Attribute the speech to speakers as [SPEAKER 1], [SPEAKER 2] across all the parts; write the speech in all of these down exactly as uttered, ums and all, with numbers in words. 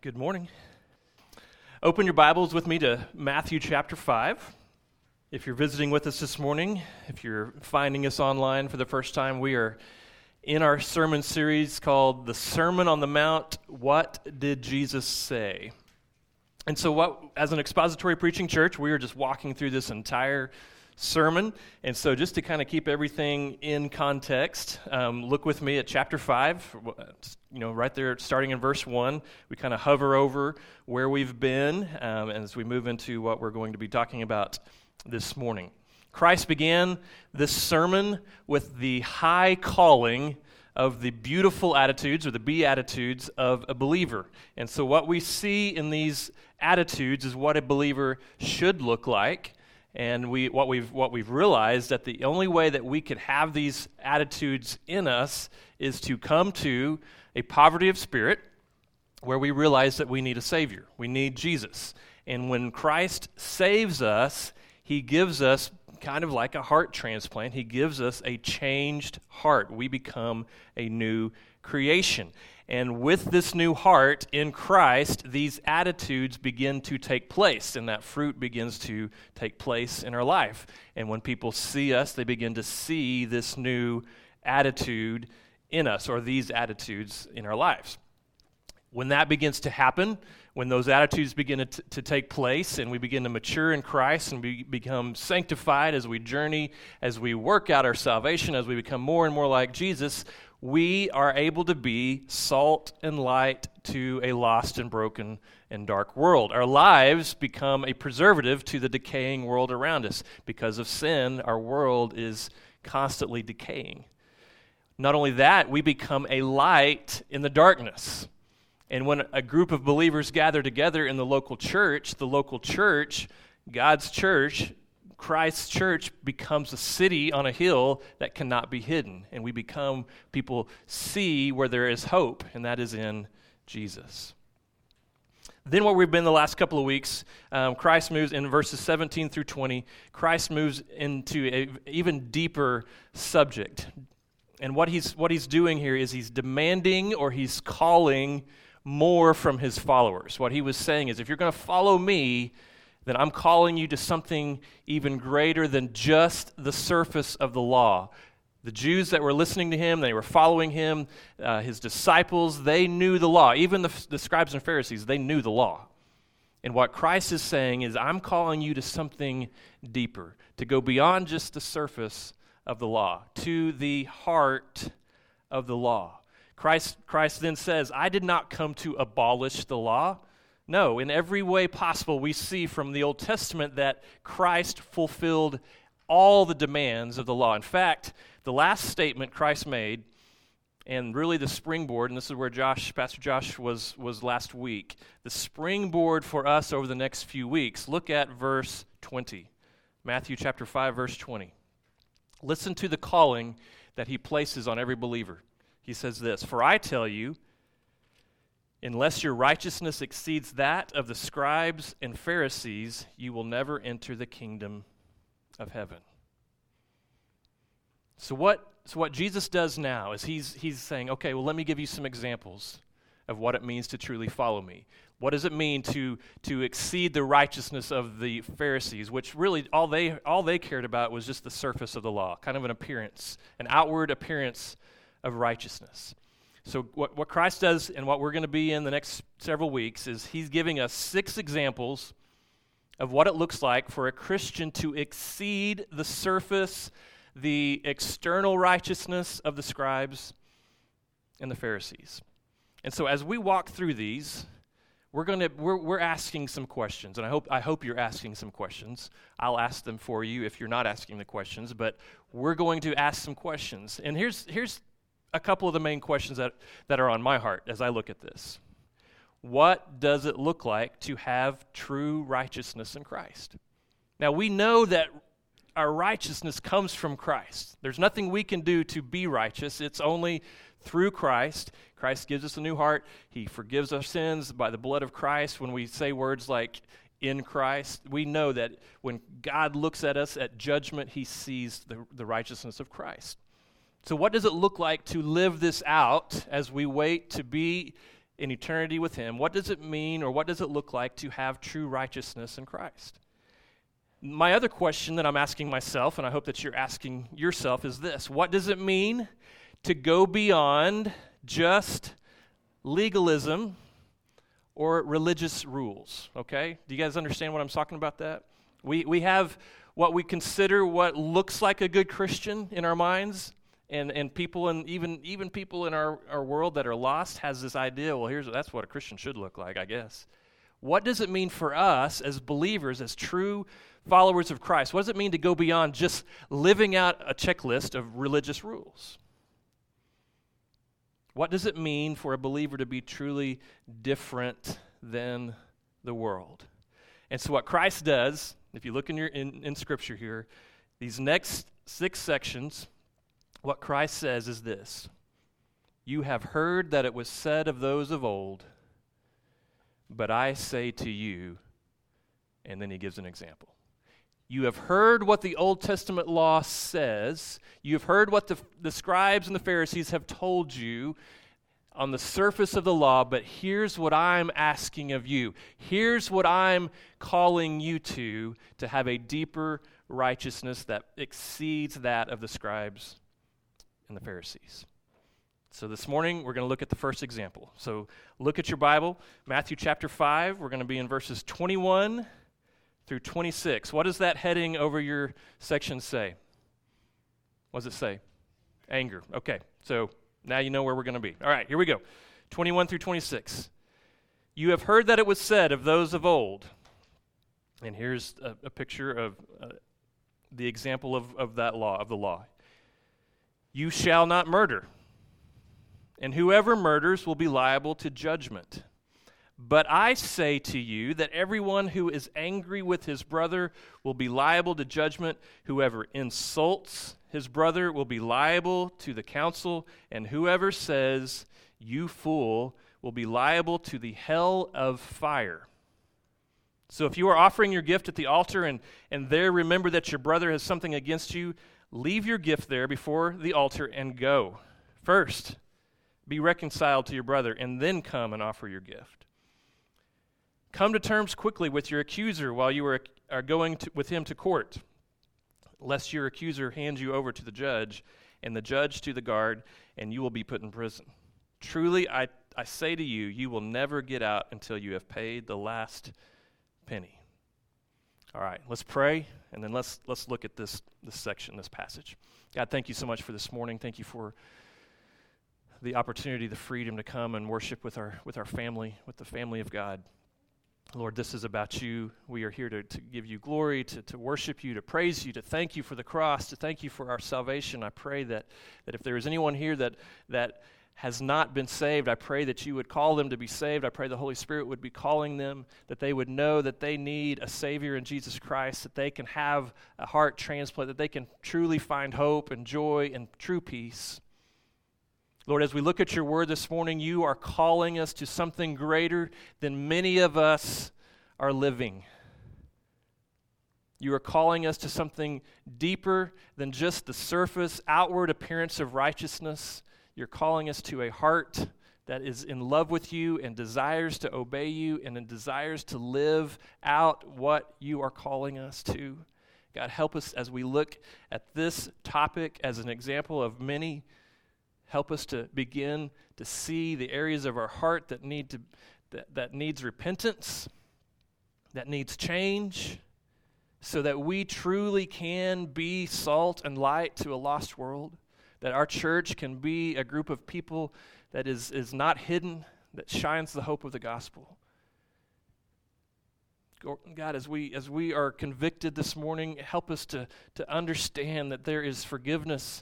[SPEAKER 1] Good morning. Open your Bibles with me to Matthew chapter five. If you're visiting with us this morning, if you're finding us online for the first time, we are in our sermon series called The Sermon on the Mount, What Did Jesus Say? And so what, as an expository preaching church, we are just walking through this entire sermon. And so just to kind of keep everything in context, um, look with me at chapter five, you know, right there starting in verse one. We kind of hover over where we've been um, as we move into what we're going to be talking about this morning. Christ began this sermon with the high calling of the beautiful attitudes or the beatitudes of a believer. And so what we see in these attitudes is what a believer should look like. And we what we've what we've realized that the only way that we could have these attitudes in us is to come to a poverty of spirit where we realize that we need a Savior. We need Jesus. And when Christ saves us, He gives us kind of like a heart transplant. He gives us a changed heart. We become a new creation. And with this new heart in Christ, these attitudes begin to take place, and that fruit begins to take place in our life. And when people see us, they begin to see this new attitude in us, or these attitudes in our lives. When that begins to happen, when those attitudes begin to, t- to take place and we begin to mature in Christ and we become sanctified as we journey, as we work out our salvation, as we become more and more like Jesus, we are able to be salt and light to a lost and broken and dark world. Our lives become a preservative to the decaying world around us. Because of sin, our world is constantly decaying. Not only that, we become a light in the darkness. And when a group of believers gather together in the local church, the local church, God's church, Christ's church becomes a city on a hill that cannot be hidden. And we become, people see where there is hope, and that is in Jesus. Then what we've been the last couple of weeks, um, Christ moves in verses seventeen through twenty, Christ moves into an even deeper subject. And what he's what he's doing here is he's demanding or he's calling more from his followers. What he was saying is, if you're going to follow me, then I'm calling you to something even greater than just the surface of the law. The Jews that were listening to him, they were following him, uh, his disciples, they knew the law. Even the, the scribes and Pharisees, they knew the law. And what Christ is saying is, I'm calling you to something deeper, to go beyond just the surface of the law, to the heart of the law. Christ, Christ then says, I did not come to abolish the law. No, in every way possible, we see from the Old Testament that Christ fulfilled all the demands of the law. In fact, the last statement Christ made, and really the springboard, and this is where Josh, Pastor Josh was, was last week, the springboard for us over the next few weeks, look at verse twenty. Matthew chapter five, verse twenty. Listen to the calling that he places on every believer. He says this, for I tell you, unless your righteousness exceeds that of the scribes and Pharisees, you will never enter the kingdom of heaven. So what, so what Jesus does now is he's, he's saying, okay, well, let me give you some examples of what it means to truly follow me. What does it mean to, to exceed the righteousness of the Pharisees, which really all they, all they cared about was just the surface of the law, kind of an appearance, an outward appearance of righteousness. So what, what Christ does and what we're going to be in the next several weeks is he's giving us six examples of what it looks like for a Christian to exceed the surface, the external righteousness of the scribes and the Pharisees. And so as we walk through these, we're going to we're we're asking some questions, and I hope I hope you're asking some questions. I'll ask them for you if you're not asking the questions, but we're going to ask some questions. And here's here's a couple of the main questions that, that are on my heart as I look at this. What does it look like to have true righteousness in Christ? Now, we know that our righteousness comes from Christ. There's nothing we can do to be righteous. It's only through Christ. Christ gives us a new heart. He forgives our sins by the blood of Christ. When we say words like in Christ, we know that when God looks at us at judgment, he sees the, the righteousness of Christ. So what does it look like to live this out as we wait to be in eternity with him, what does it mean or what does it look like to have true righteousness in Christ? My other question that I'm asking myself, and I hope that you're asking yourself, is this: what does it mean to go beyond just legalism or religious rules? Okay? Do you guys understand what I'm talking about that? We we have what we consider what looks like a good Christian in our minds, and, and people and even even people in our, our world that are lost has this idea, well, here's that's what a Christian should look like, I guess. What does it mean for us as believers, as true followers of Christ? What does it mean to go beyond just living out a checklist of religious rules? What does it mean for a believer to be truly different than the world? And so what Christ does, if you look in your in, in Scripture here, these next six sections, what Christ says is this: you have heard that it was said of those of old, but I say to you, and then he gives an example. You have heard what the Old Testament law says. You have heard what the, the scribes and the Pharisees have told you on the surface of the law, but here's what I'm asking of you. Here's what I'm calling you to, to have a deeper righteousness that exceeds that of the scribes and the Pharisees. So this morning, we're going to look at the first example. So look at your Bible, Matthew chapter five. We're going to be in verses twenty-one through twenty-six. What does that heading over your section say? What does it say? Anger. Okay, so now you know where we're going to be. All right, here we go. twenty-one through twenty-six. You have heard that it was said of those of old. And here's a, a picture of uh, the example of, of that law, of the law. You shall not murder, and whoever murders will be liable to judgment. But I say to you that everyone who is angry with his brother will be liable to judgment. Whoever insults his brother will be liable to the council, and whoever says, "You fool," will be liable to the hell of fire. So if you are offering your gift at the altar and, and there remember that your brother has something against you, leave your gift there before the altar and go. First, be reconciled to your brother, and then come and offer your gift. Come to terms quickly with your accuser while you are, are going to, with him to court, lest your accuser hand you over to the judge, and the judge to the guard, and you will be put in prison. Truly, I, I say to you, you will never get out until you have paid the last penny. All right, let's pray, and then let's let's look at this, this section, this passage. God, thank you so much for this morning. Thank you for the opportunity, the freedom to come and worship with our with our family, with the family of God. Lord, this is about you. We are here to, to give you glory, to, to worship you, to praise you, to thank you for the cross, to thank you for our salvation. I pray that, that if there is anyone here that that has not been saved, I pray that you would call them to be saved. I pray the Holy Spirit would be calling them, that they would know that they need a Savior in Jesus Christ, that they can have a heart transplant, that they can truly find hope and joy and true peace. Lord, as we look at your word this morning, you are calling us to something greater than many of us are living. You are calling us to something deeper than just the surface, outward appearance of righteousness. You're calling us to a heart that is in love with you and desires to obey you and desires to live out what you are calling us to. God, help us as we look at this topic as an example of many. Help us to begin to see the areas of our heart that need to that, that needs repentance, that needs change, so that we truly can be salt and light to a lost world, that our church can be a group of people that is, is not hidden, that shines the hope of the gospel. God, as we as we are convicted this morning, help us to, to understand that there is forgiveness.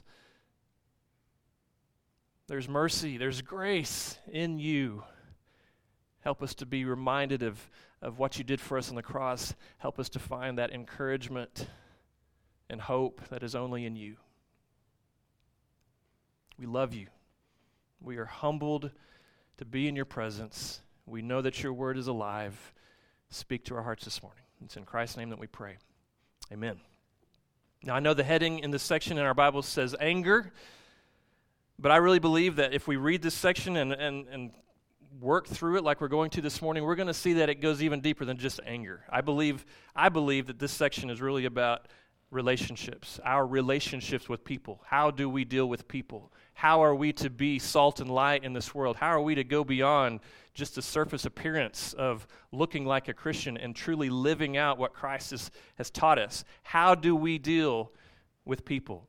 [SPEAKER 1] There's mercy, there's grace in you. Help us to be reminded of, of what you did for us on the cross. Help us to find that encouragement and hope that is only in you. We love you. We are humbled to be in your presence. We know that your word is alive. Speak to our hearts this morning. It's in Christ's name that we pray. Amen. Now, I know the heading in this section in our Bible says anger. But I really believe that if we read this section and, and, and work through it like we're going to this morning, we're going to see that it goes even deeper than just anger. I believe, I believe that this section is really about relationships, our relationships with people. How do we deal with people? How are we to be salt and light in this world? How are we to go beyond just the surface appearance of looking like a Christian and truly living out what Christ has, has taught us? How do we deal with people?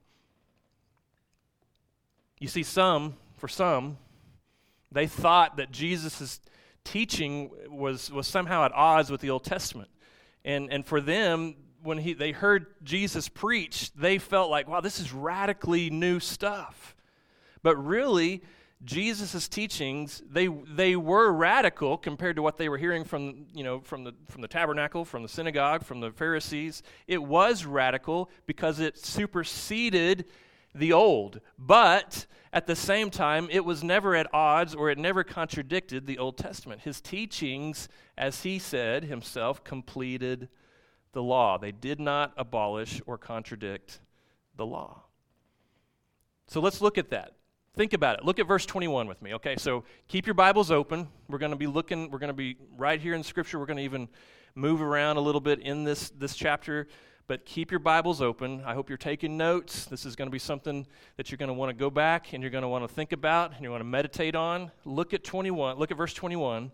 [SPEAKER 1] You see, some, for some, they thought that Jesus' teaching was, was somehow at odds with the Old Testament. And, and for them, when he, they heard Jesus preach, they felt like, wow, this is radically new stuff. But really, Jesus' teachings, they they were radical compared to what they were hearing from, you know, from the from the tabernacle, from the synagogue, from the Pharisees. It was radical because it superseded the old. But at the same time, it was never at odds or it never contradicted the Old Testament. His teachings, as he said himself, completed the law. They did not abolish or contradict the law. So let's look at that. Think about it. Look at verse twenty-one with me. Okay, so keep your Bibles open. We're going to be looking, we're going to be right here in Scripture. We're going to even move around a little bit in this, this chapter, but keep your Bibles open. I hope you're taking notes. This is going to be something that you're going to want to go back and you're going to want to think about and you want to meditate on. Look at twenty-one. Look at verse twenty-one.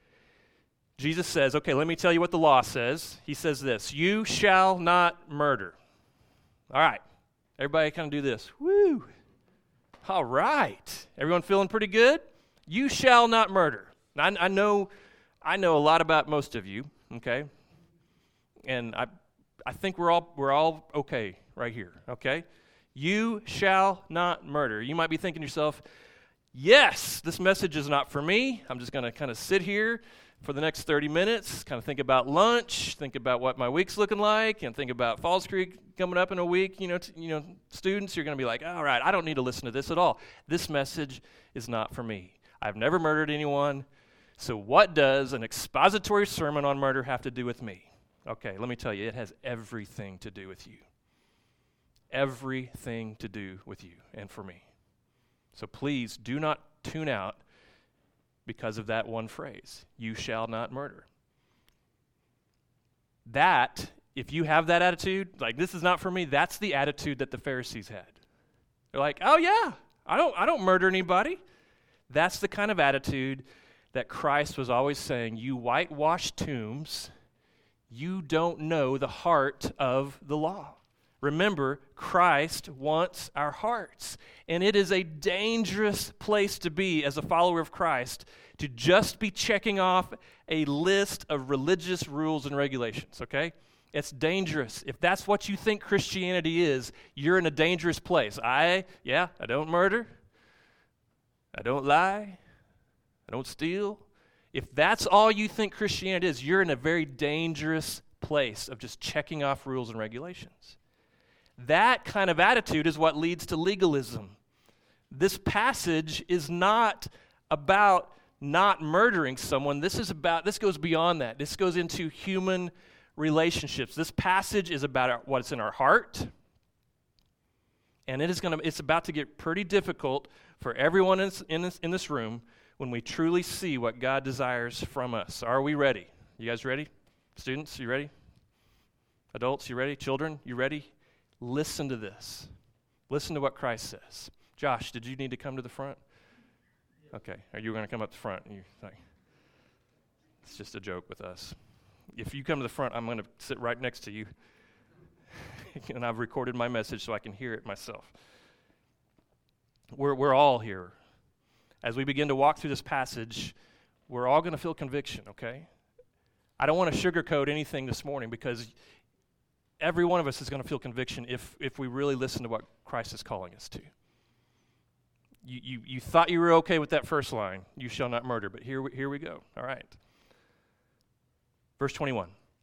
[SPEAKER 1] Jesus says, okay, let me tell you what the law says. He says this, you shall not murder. All right, everybody kind of do this. Woo! All right. Everyone feeling pretty good? You shall not murder. Now, I, I know I know a lot about most of you, okay? And I I think we're all we're all okay right here, okay? You shall not murder. You might be thinking to yourself, yes, this message is not for me. I'm just going to kind of sit here for the next thirty minutes, kind of think about lunch, think about what my week's looking like, and think about Falls Creek coming up in a week. You know, t- you know, students, you're going to be like, all right, I don't need to listen to this at all. This message is not for me. I've never murdered anyone, so what does an expository sermon on murder have to do with me? Okay, let me tell you, it has everything to do with you. Everything to do with you and for me. So please do not tune out because of that one phrase, you shall not murder. That, if you have that attitude, like this is not for me, that's the attitude that the Pharisees had. They're like, oh yeah, I don't I don't murder anybody. That's the kind of attitude that Christ was always saying, you whitewashed tombs, you don't know the heart of the law. Remember, Christ wants our hearts. And it is a dangerous place to be as a follower of Christ to just be checking off a list of religious rules and regulations, okay? It's dangerous. If that's what you think Christianity is, you're in a dangerous place. I, yeah, I don't murder. I don't lie. I don't steal. If that's all you think Christianity is, you're in a very dangerous place of just checking off rules and regulations. That kind of attitude is what leads to legalism. This passage is not about not murdering someone. This is about, this goes beyond that. This goes into human relationships. This passage is about our, what's in our heart. And it is going to, it's about to get pretty difficult for everyone in this, in this, in this room when we truly see what God desires from us. Are we ready? You guys ready? Students, you ready? Adults, you ready? Children, you ready? Listen to this. Listen to what Christ says. Josh, did you need to come to the front? Okay. Are you going to come up the front? You like, it's just a joke with us. If you come to the front, I'm going to sit right next to you. And I've recorded my message so I can hear it myself. We're we're all here. As we begin to walk through this passage, we're all going to feel conviction, okay? I don't want to sugarcoat anything this morning because every one of us is going to feel conviction if if we really listen to what Christ is calling us to. You you you thought you were okay with that first line, you shall not murder, but here we, here we go. All right. Verse twenty-one.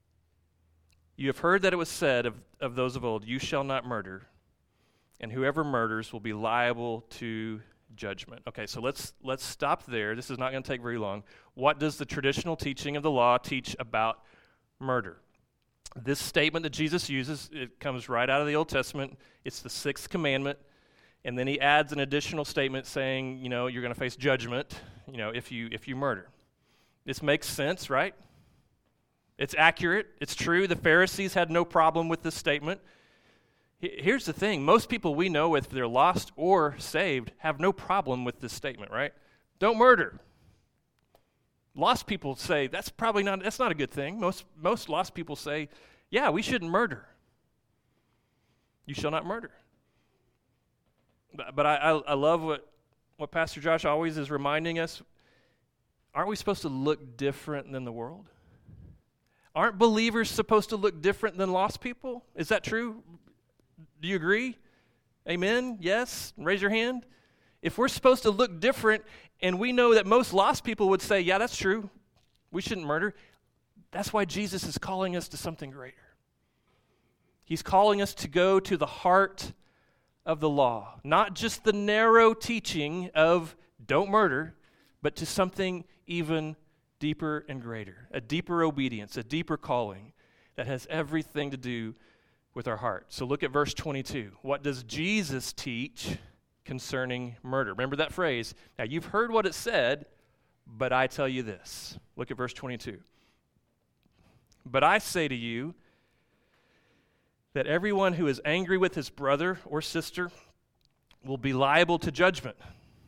[SPEAKER 1] You have heard that it was said of, of those of old, you shall not murder, and whoever murders will be liable to judgment. Okay, so let's let's stop there. This is not going to take very long. What does the traditional teaching of the law teach about murder? This statement that Jesus uses, it comes right out of the Old Testament. It's the sixth commandment, And then he adds an additional statement saying, you know, you're going to face judgment, you know, if you if you murder. This makes sense, right? It's accurate. It's true. The Pharisees had no problem with this statement. Here's the thing. Most people we know, if they're lost or saved, have no problem with this statement, right? Don't murder. Lost people say, that's probably not, that's not a good thing. Most, most lost people say, yeah, we shouldn't murder. You shall not murder. But, but I, I, I love what, what Pastor Josh always is reminding us. Aren't we supposed to look different than the world? Aren't believers supposed to look different than lost people? Is that true? Do you agree? Amen? Yes? Raise your hand. If we're supposed to look different, and we know that most lost people would say, yeah, that's true. We shouldn't murder. That's why Jesus is calling us to something greater. He's calling us to go to the heart of the law, not just the narrow teaching of don't murder, but to something even deeper and greater, a deeper obedience, a deeper calling that has everything to do with our heart. So look at verse twenty-two. What does Jesus teach concerning murder? Remember that phrase. Now you've heard what it said, but I tell you this. Look at verse twenty-two. But I say to you that everyone who is angry with his brother or sister will be liable to judgment.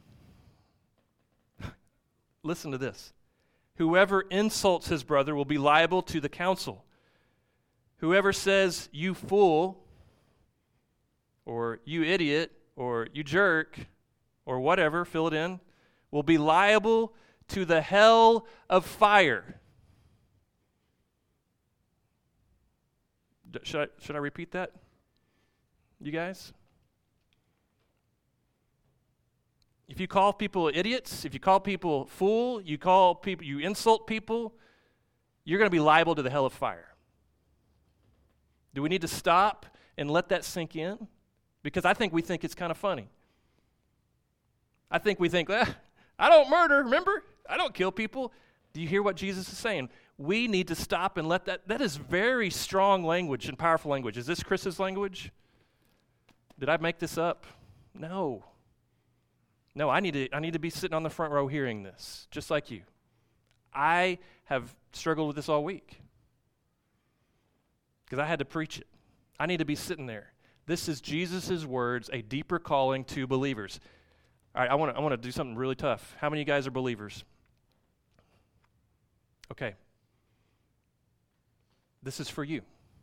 [SPEAKER 1] Listen to this. Whoever insults his brother will be liable to the council. Whoever says, you fool, or you idiot, or you jerk, or whatever, fill it in, will be liable to the hell of fire. D- should I, should I repeat that? You guys? If you call people idiots, if you call people fool, you call people, you insult people, you're going to be liable to the hell of fire. Do we need to stop and let that sink in? Because I think we think it's kind of funny. I think we think, eh, I don't murder, remember? I don't kill people. Do you hear what Jesus is saying? We need to stop and let that, that is very strong language and powerful language. Is this Chris's language? Did I make this up? No. No, I need to, I need to be sitting on the front row hearing this, just like you. I have struggled with this all week because I had to preach it. I need to be sitting there. This is Jesus' words, a deeper calling to believers. All right, I want to I want to do something really tough. How many of you guys are believers? Okay. This is for you.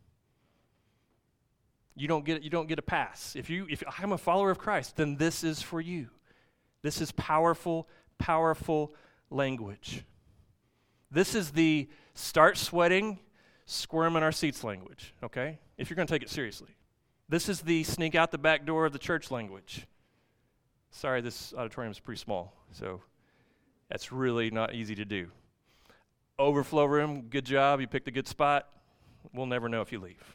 [SPEAKER 1] You don't get you don't get a pass. If you if I'm a follower of Christ, then this is for you. This is powerful, powerful language. This is the start sweating, squirm in our seats language, okay? If you're going to take it seriously. This is the sneak out the back door of the church language. Sorry, this auditorium is pretty small, so that's really not easy to do. Overflow room, good job. You picked a good spot. We'll never know if you leave.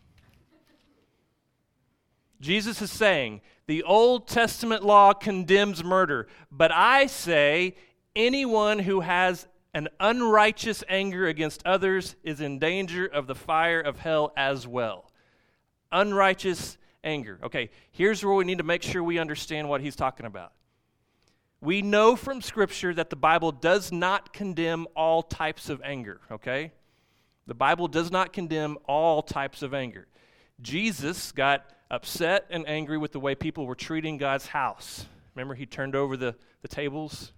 [SPEAKER 1] Jesus is saying, the Old Testament law condemns murder, but I say anyone who has an unrighteous anger against others is in danger of the fire of hell as well. Unrighteous anger. Okay, here's where we need to make sure we understand what he's talking about. We know from Scripture that the Bible does not condemn all types of anger, okay? The Bible does not condemn all types of anger. Jesus got upset and angry with the way people were treating God's house. Remember, he turned over the, the tables?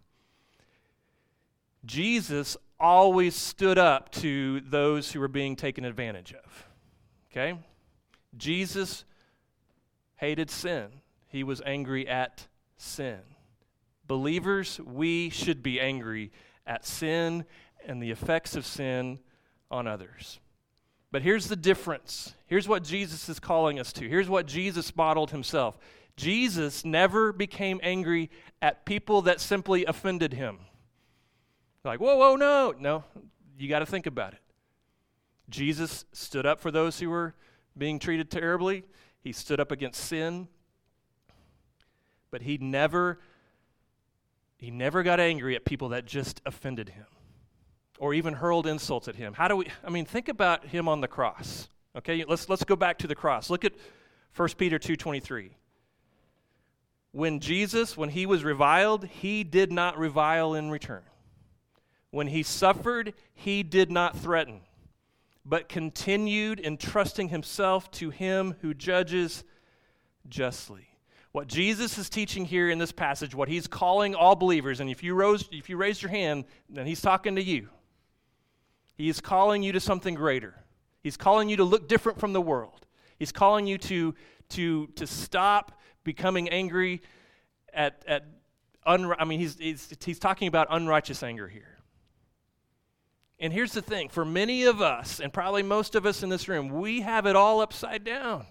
[SPEAKER 1] Jesus always stood up to those who were being taken advantage of, okay? Jesus hated sin. He was angry at sin. Believers, we should be angry at sin and the effects of sin on others. But here's the difference. Here's what Jesus is calling us to. Here's what Jesus modeled himself. Jesus never became angry at people that simply offended him. Like, whoa, whoa, no. No, you got to think about it. Jesus stood up for those who were being treated terribly. He stood up against sin. But he never, he never got angry at people that just offended him or even hurled insults at him. How do we, I mean, think about him on the cross. Okay, let's let's go back to the cross. Look at First Peter two twenty-three. When Jesus, when he was reviled, he did not revile in return. When he suffered, he did not threaten, but continued entrusting himself to him who judges justly. What Jesus is teaching here in this passage, what he's calling all believers, and if you rose, if you raised your hand, then he's talking to you. He is calling you to something greater. He's calling you to look different from the world. He's calling you to, to, to stop becoming angry at, at un, I mean, he's, he's, he's talking about unrighteous anger here. And here's the thing, for many of us, and probably most of us in this room, we have it all upside down.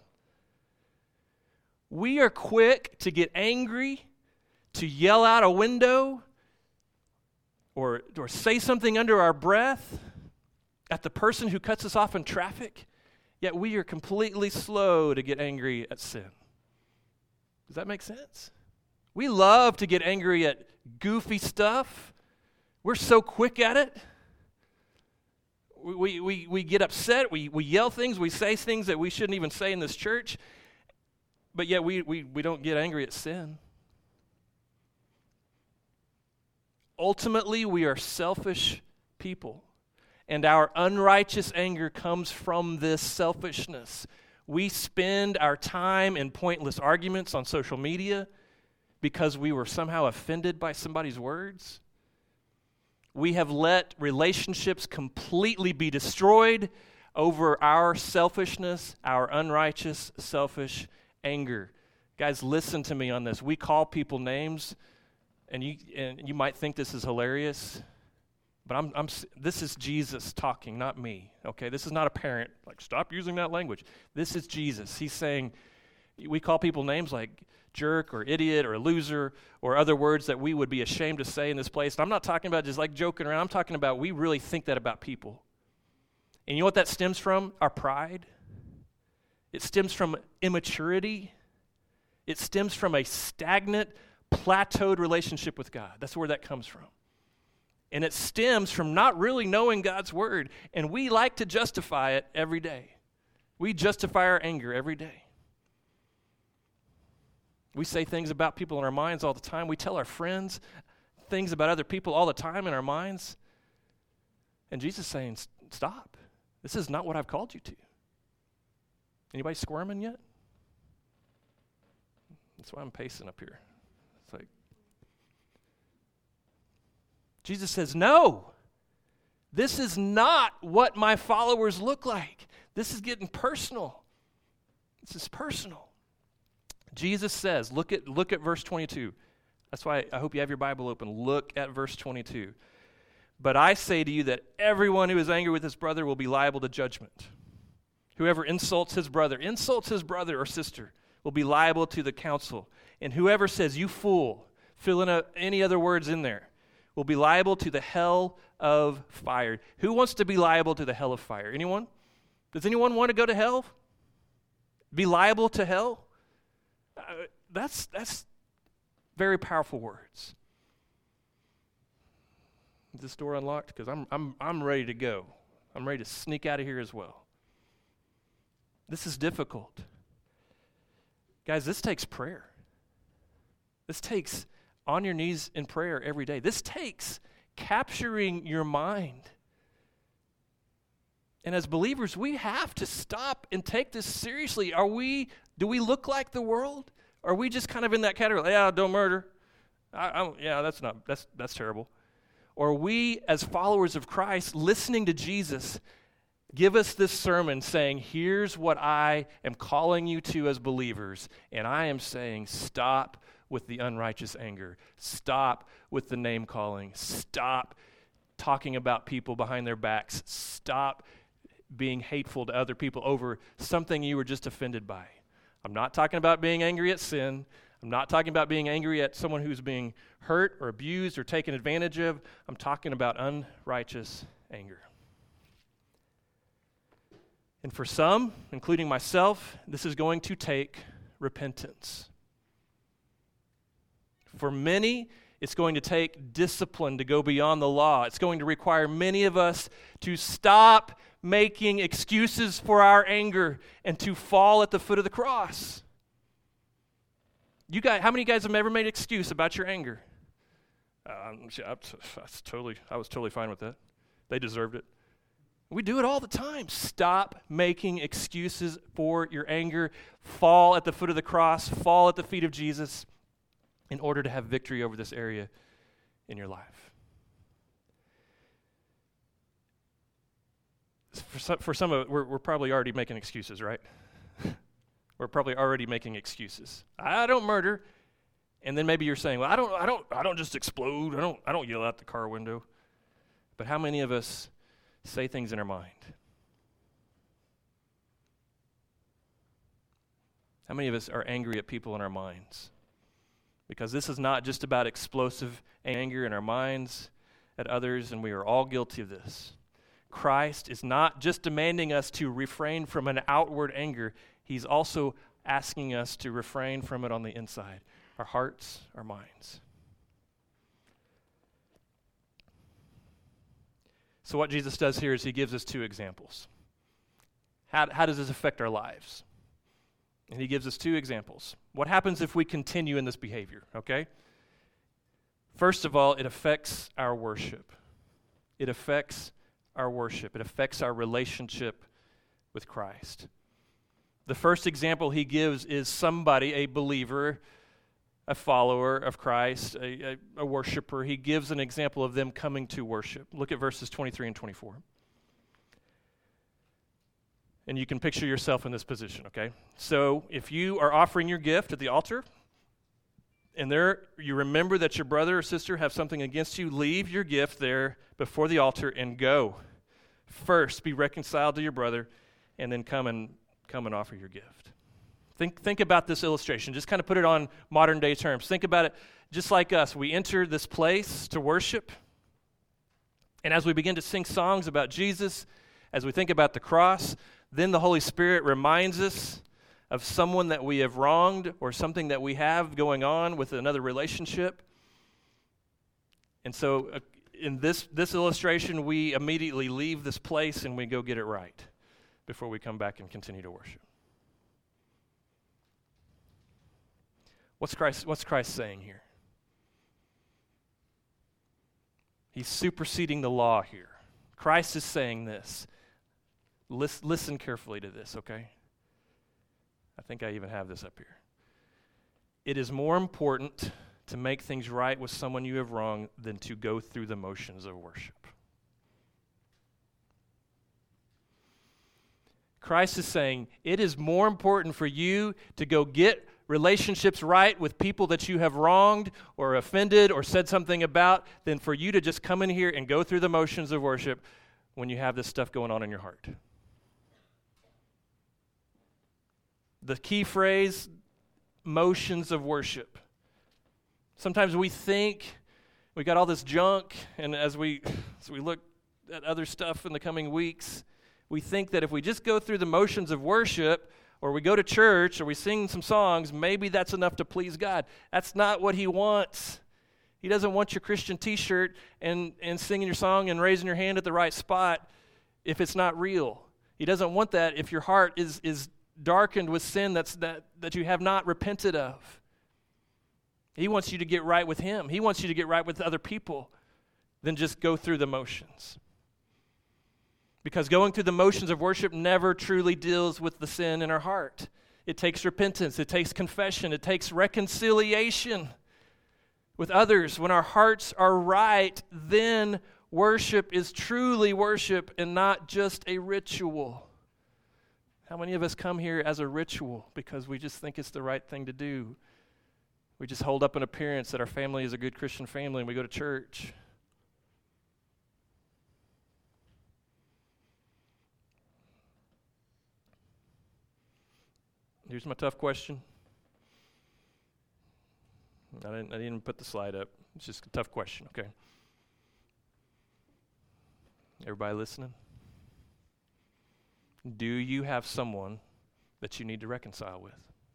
[SPEAKER 1] We are quick to get angry, to yell out a window, or, or say something under our breath at the person who cuts us off in traffic, yet we are completely slow to get angry at sin. Does that make sense? We love to get angry at goofy stuff. We're so quick at it. We, we, we get upset, we, we yell things, we say things that we shouldn't even say in this church, but yet we, we, we don't get angry at sin. Ultimately, we are selfish people, and our unrighteous anger comes from this selfishness. We spend our time in pointless arguments on social media because we were somehow offended by somebody's words. We have let relationships completely be destroyed over our selfishness, our unrighteous, selfish anger. Guys, listen to me on this. We call people names, and you and you might think this is hilarious, but I'm I'm this is Jesus talking, not me. Okay, this is not a parent like stop using that language. This is Jesus. He's saying we call people names like jerk or idiot or loser or other words that we would be ashamed to say in this place. And I'm not talking about just like joking around. I'm talking about we really think that about people. And you know what that stems from? Our pride. It stems from immaturity. It stems from a stagnant, plateaued relationship with God. That's where that comes from. And it stems from not really knowing God's word. And we like to justify it every day. We justify our anger every day. We say things about people in our minds all the time. We tell our friends things about other people all the time in our minds. And Jesus is saying, stop. This is not what I've called you to. Anybody squirming yet? That's why I'm pacing up here. It's like, Jesus says, no, this is not what my followers look like. This is getting personal. This is personal. Jesus says, look at look at verse twenty-two. That's why I hope you have your Bible open. Look at verse twenty-two. But I say to you that everyone who is angry with his brother will be liable to judgment. Whoever insults his brother, insults his brother or sister, will be liable to the council. And whoever says, you fool, fill in a, any other words in there, will be liable to the hell of fire. Who wants to be liable to the hell of fire? Anyone? Does anyone want to go to hell? Be liable to hell? Uh, that's that's very powerful words. Is this door unlocked? Because I'm I'm I'm ready to go. I'm ready to sneak out of here as well. This is difficult. Guys, this takes prayer. This takes on your knees in prayer every day. This takes capturing your mind. And as believers, we have to stop and take this seriously. Are we, do we look like the world? Are we just kind of in that category? Yeah, don't murder. I, I, yeah, that's not, that's, that's terrible. Or are we, as followers of Christ, listening to Jesus give us this sermon saying, here's what I am calling you to as believers, and I am saying stop with the unrighteous anger. Stop with the name calling. Stop talking about people behind their backs. Stop being hateful to other people over something you were just offended by. I'm not talking about being angry at sin. I'm not talking about being angry at someone who's being hurt or abused or taken advantage of. I'm talking about unrighteous anger. And for some, including myself, this is going to take repentance. For many, it's going to take discipline to go beyond the law. It's going to require many of us to stop making excuses for our anger and to fall at the foot of the cross. You guys, how many guys have ever made an excuse about your anger? Um, I, was totally, I was totally fine with that. They deserved it. We do it all the time. Stop making excuses for your anger. Fall at the foot of the cross. Fall at the feet of Jesus in order to have victory over this area in your life. For some, for some of it, we're, we're probably already making excuses, right? We're probably already making excuses. I don't murder. And then maybe you're saying, well, I don't, I don't, I don't just explode. I don't, I don't yell out the car window. But how many of us say things in our mind? How many of us are angry at people in our minds? Because this is not just about explosive anger in our minds at others, and we are all guilty of this. Christ is not just demanding us to refrain from an outward anger. He's also asking us to refrain from it on the inside, our hearts, our minds. So what Jesus does here is he gives us two examples. How, how does this affect our lives? And he gives us two examples. What happens if we continue in this behavior, okay? First of all, it affects our worship. It affects our worship. It affects our relationship with Christ. The first example he gives is somebody, a believer, a follower of Christ, a, a, a worshiper. He gives an example of them coming to worship. Look at verses twenty-three and twenty-four. And you can picture yourself in this position, okay? So if you are offering your gift at the altar, and there you remember that your brother or sister have something against you, leave your gift there before the altar and go. First, be reconciled to your brother, and then come and come and offer your gift. Think think about this illustration. Just kind of put it on modern day terms. Think about it just like us. We enter this place to worship, and as we begin to sing songs about Jesus, as we think about the cross, then the Holy Spirit reminds us of someone that we have wronged or something that we have going on with another relationship. And so uh, in this, this illustration, we immediately leave this place and we go get it right before we come back and continue to worship. What's Christ, what's Christ saying here? He's superseding the law here. Christ is saying this. Listen, listen carefully to this, okay? I think I even have this up here. It is more important to make things right with someone you have wronged than to go through the motions of worship. Christ is saying it is more important for you to go get relationships right with people that you have wronged or offended or said something about than for you to just come in here and go through the motions of worship when you have this stuff going on in your heart. The key phrase, motions of worship. Sometimes we think we got all this junk, and as we as we look at other stuff in the coming weeks, we think that if we just go through the motions of worship, or we go to church, or we sing some songs, maybe that's enough to please God. That's not what he wants. He doesn't want your Christian t-shirt and, and singing your song and raising your hand at the right spot if it's not real. He doesn't want that if your heart is is darkened with sin that's that, that you have not repented of. He wants you to get right with him. He wants you to get right with other people than just go through the motions. Because going through the motions of worship never truly deals with the sin in our heart. It takes repentance. It takes confession. It takes reconciliation with others. When our hearts are right, then worship is truly worship and not just a ritual. How many of us come here as a ritual because we just think it's the right thing to do? We just hold up an appearance that our family is a good Christian family and we go to church. Here's my tough question. I didn't, I didn't put the slide up. It's just a tough question, okay? Everybody listening? Do you have someone that you need to reconcile with?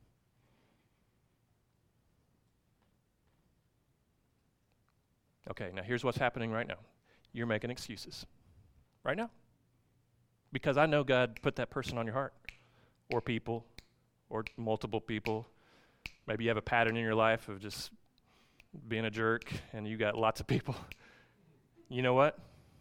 [SPEAKER 1] Okay, now here's what's happening right now. You're making excuses. Right now. Because I know God put that person on your heart. Or people. Or multiple people. Maybe you have a pattern in your life of just being a jerk and you got lots of people. You know what?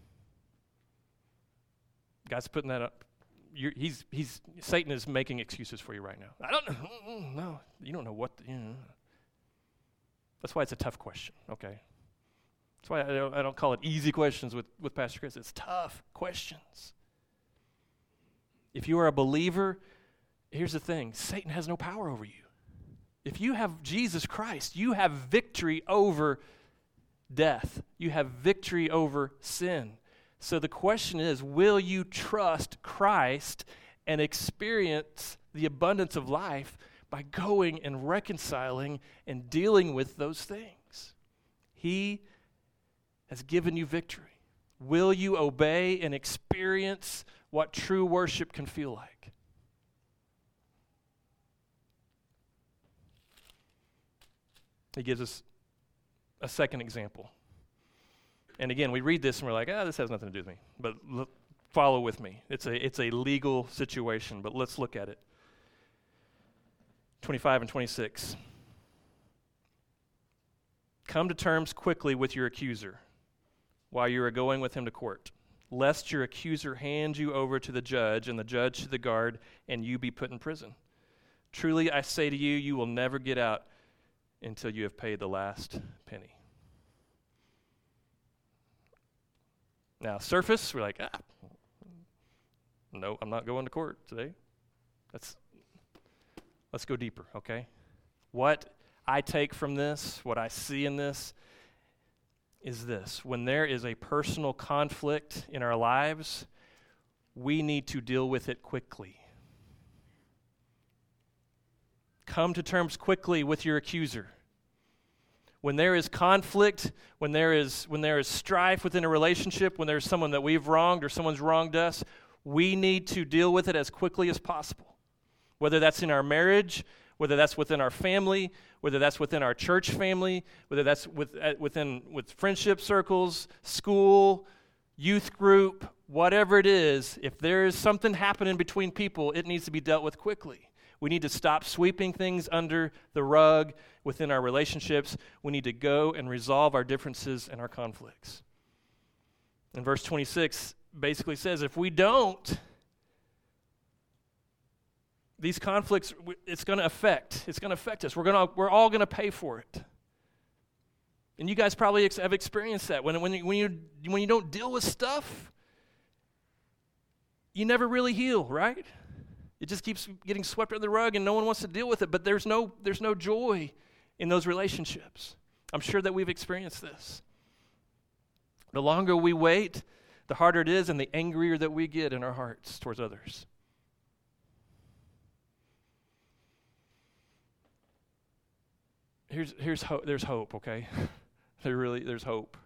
[SPEAKER 1] God's putting that up. You're, he's, he's, Satan is making excuses for you right now. I don't know. No, you don't know what, the, you know. That's why it's a tough question, okay? That's why I don't, I don't call it easy questions with, with Pastor Chris. It's tough questions. If you are a believer, here's the thing. Satan has no power over you. If you have Jesus Christ, you have victory over death. You have victory over sin. So the question is, will you trust Christ and experience the abundance of life by going and reconciling and dealing with those things? He has given you victory. Will you obey and experience what true worship can feel like? He gives us a second example. And again, we read this and we're like, ah, this has nothing to do with me. But look, follow with me. It's a, it's a legal situation, but let's look at it. twenty-five and twenty-six. Come to terms quickly with your accuser while you are going with him to court, lest your accuser hand you over to the judge and the judge to the guard and you be put in prison. Truly, I say to you, you will never get out until you have paid the last penny. Now, surface, we're like, ah, no, I'm not going to court today. Let's, let's go deeper, okay? What I take from this, what I see in this, is this. When there is a personal conflict in our lives, we need to deal with it quickly. Come to terms quickly with your accuser. When there is conflict, when there is when there is strife within a relationship, when there's someone that we've wronged or someone's wronged us, we need to deal with it as quickly as possible. Whether that's in our marriage, whether that's within our family, whether that's within our church family, whether that's with, uh, within with friendship circles, school, youth group, whatever it is, if there is something happening between people, it needs to be dealt with quickly. We need to stop sweeping things under the rug within our relationships. We need to go and resolve our differences and our conflicts. And verse twenty-six basically says, if we don't, these conflicts, it's going to affect, it's going to affect us. We're going to, we're all going to pay for it. And you guys probably ex- have experienced that. When, when, you, when, you, when you don't deal with stuff, you never really heal, right? It just keeps getting swept under the rug and no one wants to deal with it, but there's no there's no joy in those relationships. I'm sure that we've experienced this. The longer we wait, the harder it is and the angrier that we get in our hearts towards others. Here's here's hope. There's hope, okay? there really there's hope.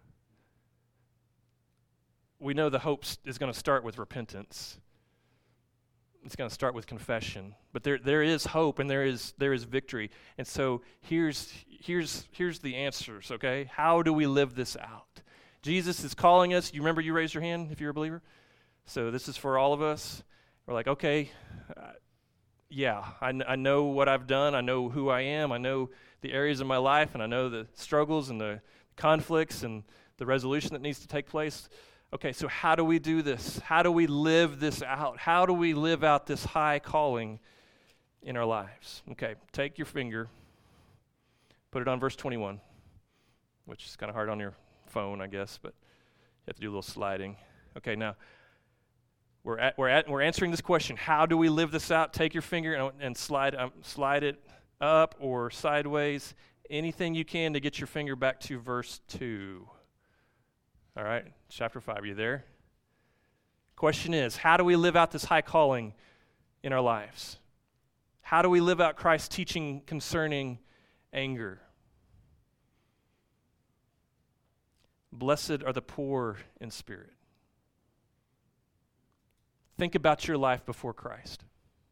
[SPEAKER 1] We know the hope is going to start with repentance. It's going to start with confession, but there there is hope and there is there is victory. And so here's here's here's the answers, okay? How do we live this out? Jesus is calling us. You remember you raised your hand if you're a believer? So this is for all of us. We're like, okay, uh, yeah, I, I know what I've done. I know who I am. I know the areas of my life, and I know the struggles and the conflicts and the resolution that needs to take place. Okay, so how do we do this? How do we live this out? How do we live out this high calling in our lives? Okay, take your finger, put it on verse twenty-one, which is kind of hard on your phone, I guess, but you have to do a little sliding. Okay, now we're at, we're at, we're answering this question. How do we live this out? Take your finger and, and slide um, slide it up or sideways. Anything you can to get your finger back to verse two. All right, chapter five, are you there? Question is, how do we live out this high calling in our lives? How do we live out Christ's teaching concerning anger? Blessed are the poor in spirit. Think about your life before Christ.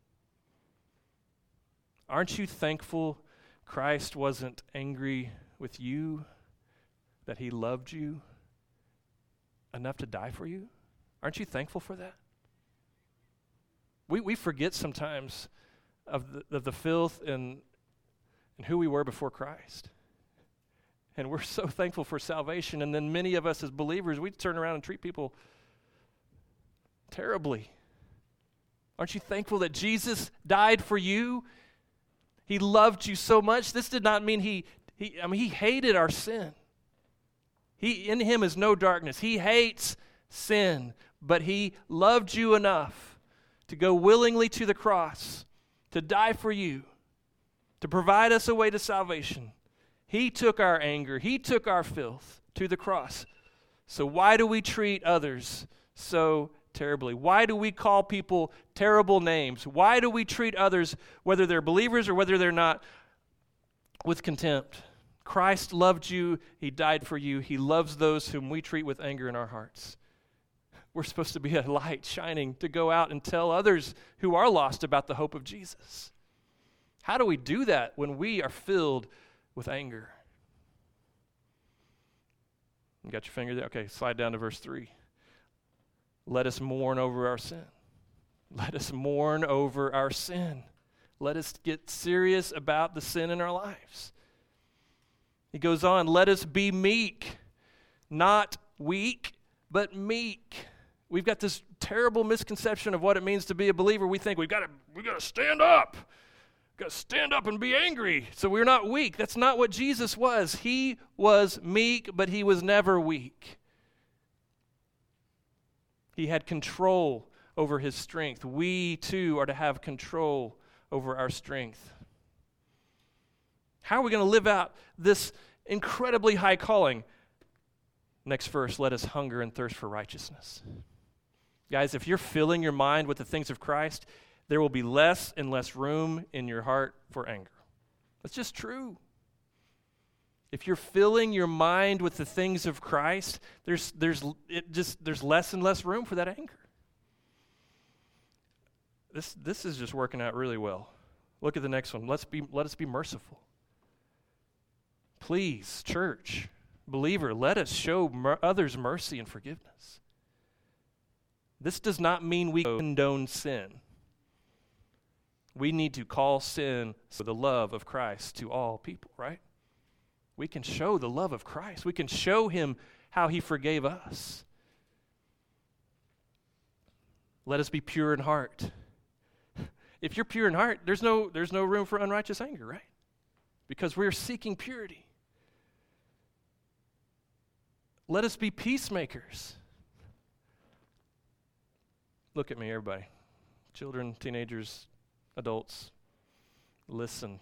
[SPEAKER 1] Aren't you thankful Christ wasn't angry with you, that he loved you enough to die for you? Aren't you thankful for that? We we forget sometimes of the, of the filth and and who we were before Christ. And we're so thankful for salvation. And then many of us as believers, we turn around and treat people terribly. Aren't you thankful that Jesus died for you? He loved you so much. This did not mean he, he I mean, he hated our sin. He, in him is no darkness. He hates sin, but he loved you enough to go willingly to the cross, to die for you, to provide us a way to salvation. He took our anger. He took our filth to the cross. So why do we treat others so terribly? Why do we call people terrible names? Why do we treat others, whether they're believers or whether they're not, with contempt? Christ loved you. He died for you. He loves those whom we treat with anger in our hearts. We're supposed to be a light shining to go out and tell others who are lost about the hope of Jesus. How do we do that when we are filled with anger? You got your finger there? Okay, slide down to verse three. Let us mourn over our sin. Let us mourn over our sin. Let us get serious about the sin in our lives. He goes on, let us be meek, not weak, but meek. We've got this terrible misconception of what it means to be a believer. We think we've got to we got to stand up. We've got to stand up and be angry. So we're not weak. That's not what Jesus was. He was meek, but he was never weak. He had control over his strength. We too are to have control over our strength. How are we going to live out this incredibly high calling? Next verse, let us hunger and thirst for righteousness. Guys, if you're filling your mind with the things of Christ, there will be less and less room in your heart for anger. That's just true. If you're filling your mind with the things of Christ, there's there's it just there's less and less room for that anger. This this is just working out really well. Look at the next one. Let's be let us be merciful. Please, church, believer, let us show mer- others mercy and forgiveness. This does not mean we condone sin. We need to call sin for the love of Christ to all people, right? We can show the love of Christ. We can show him how he forgave us. Let us be pure in heart. If you're pure in heart, there's no, there's no room for unrighteous anger, right? Because we're seeking purity. Let us be peacemakers. Look at me, everybody. Children, teenagers, adults, listen.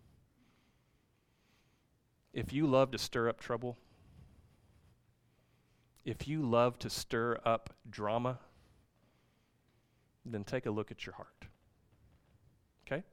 [SPEAKER 1] If you love to stir up trouble, if you love to stir up drama, then take a look at your heart. Okay?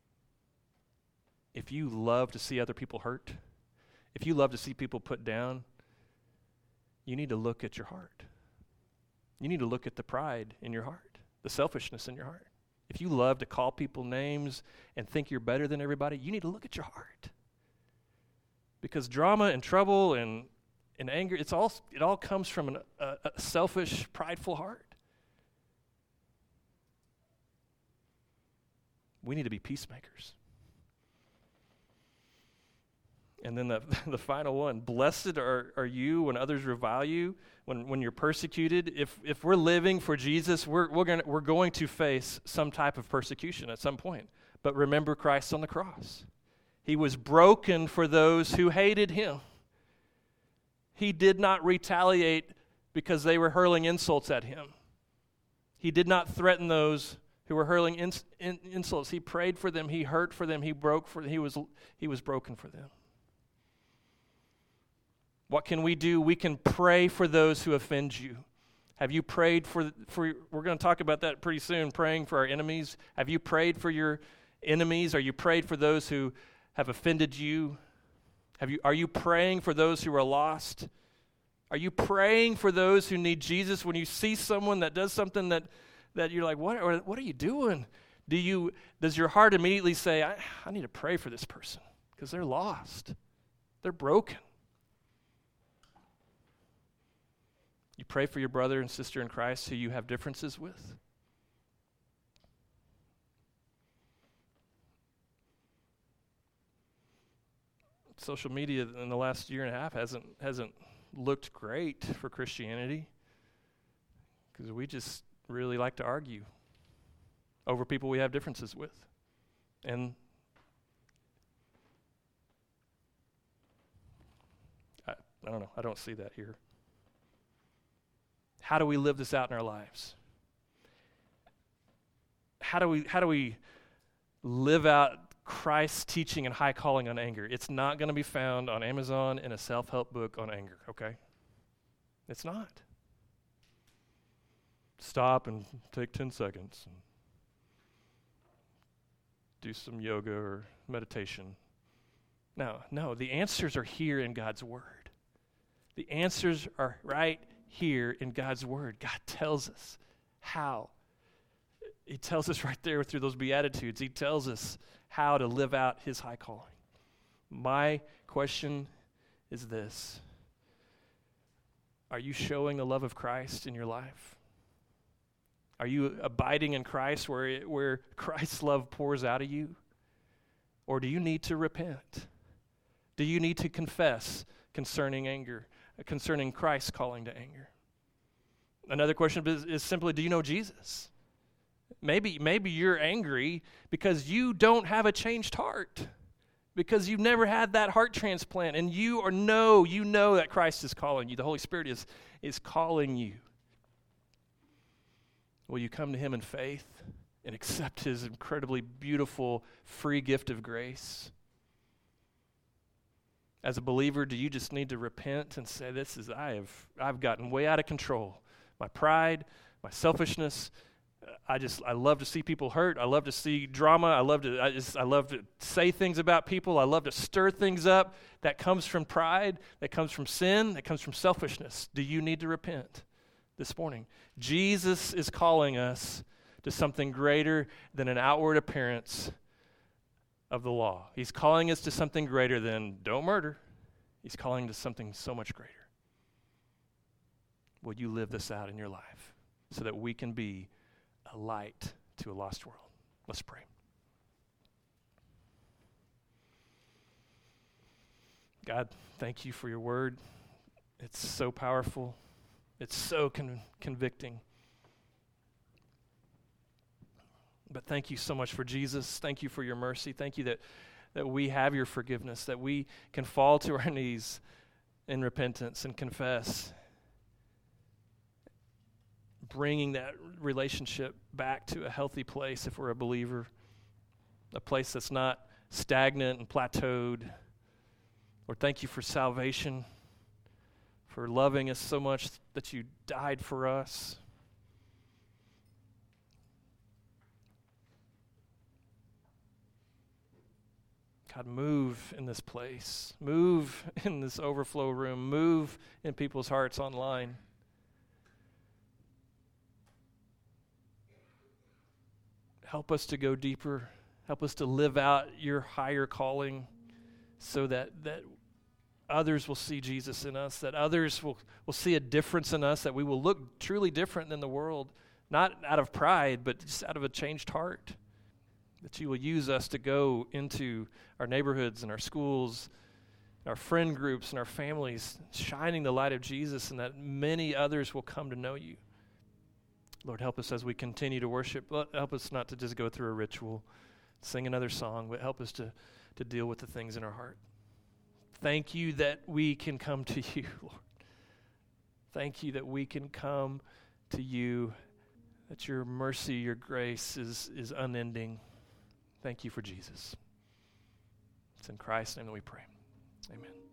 [SPEAKER 1] If you love to see other people hurt, if you love to see people put down, you need to look at your heart. You need to look at the pride in your heart, the selfishness in your heart. If you love to call people names and think you're better than everybody, you need to look at your heart. Because drama and trouble and, and anger, it's all it all comes from an, a, a selfish, prideful heart. We need to be peacemakers. And then the, the final one, blessed are, are you when others revile you, when, when you're persecuted. If if we're living for Jesus, we're we're gonna we're going to face some type of persecution at some point. But remember Christ on the cross. He was broken for those who hated him. He did not retaliate because they were hurling insults at him. He did not threaten those who were hurling ins- in, insults. He prayed for them. He hurt for them. He broke for them. He was, he was broken for them. What can we do? We can pray for those who offend you. Have you prayed for, for we're going to talk about that pretty soon, praying for our enemies. Have you prayed for your enemies? Are you prayed for those who have offended you? Have you? Are you praying for those who are lost? Are you praying for those who need Jesus? When you see someone that does something that, that you're like, what, or, what are you doing? Do you? Does your heart immediately say, I, I need to pray for this person because they're lost. They're broken. You pray for your brother and sister in Christ who you have differences with. social media in the last year and a half hasn't hasn't looked great for Christianity, because we just really like to argue over people we have differences with. And I, I don't know, I don't see that here. How do we live this out in our lives? How do we how do we live out Christ's teaching and high calling on anger? It's not going to be found on Amazon in a self-help book on anger, okay? It's not. Stop and take ten seconds and do some yoga or meditation. No, no, the answers are here in God's Word. The answers are right here in God's Word. God tells us how. He tells us right there through those Beatitudes. He tells us how to live out his high calling. My question is this: are you showing the love of Christ in your life? Are you abiding in Christ where, it, where Christ's love pours out of you? Or do you need to repent? Do you need to confess concerning anger, concerning Christ's calling to anger? Another question is, is simply, do you know Jesus? Maybe, maybe you're angry because you don't have a changed heart, because you've never had that heart transplant, and you or know, you know that Christ is calling you. The Holy Spirit is, is calling you. Will you come to him in faith and accept his incredibly beautiful, free gift of grace? As a believer, do you just need to repent and say, this is, I have, I've gotten way out of control. My pride, my selfishness, I just, I love to see people hurt. I love to see drama. I love to, I just, I love to say things about people. I love to stir things up. That comes from pride. That comes from sin. That comes from selfishness. Do you need to repent this morning? Jesus is calling us to something greater than an outward appearance of the law. He's calling us to something greater than don't murder. He's calling us to something so much greater. Will you live this out in your life so that we can be a light to a lost world? Let's pray. God, thank you for your word. It's so powerful. It's so con- convicting. But thank you so much for Jesus. Thank you for your mercy. Thank you that, that we have your forgiveness, that we can fall to our knees in repentance and confess, bringing that relationship back to a healthy place if we're a believer, a place that's not stagnant and plateaued. Lord, thank you for salvation, for loving us so much that you died for us. God, move in this place. Move in this overflow room. Move in people's hearts online. Help us to go deeper. Help us to live out your higher calling so that, that others will see Jesus in us, that others will, will see a difference in us, that we will look truly different than the world, not out of pride, but just out of a changed heart. That you will use us to go into our neighborhoods and our schools, our friend groups and our families, shining the light of Jesus, and that many others will come to know you. Lord, help us as we continue to worship. Help us not to just go through a ritual, sing another song, but help us to, to deal with the things in our heart. Thank you that we can come to you, Lord. Thank you that we can come to you, that your mercy, your grace is, is unending. Thank you for Jesus. It's in Christ's name that we pray. Amen.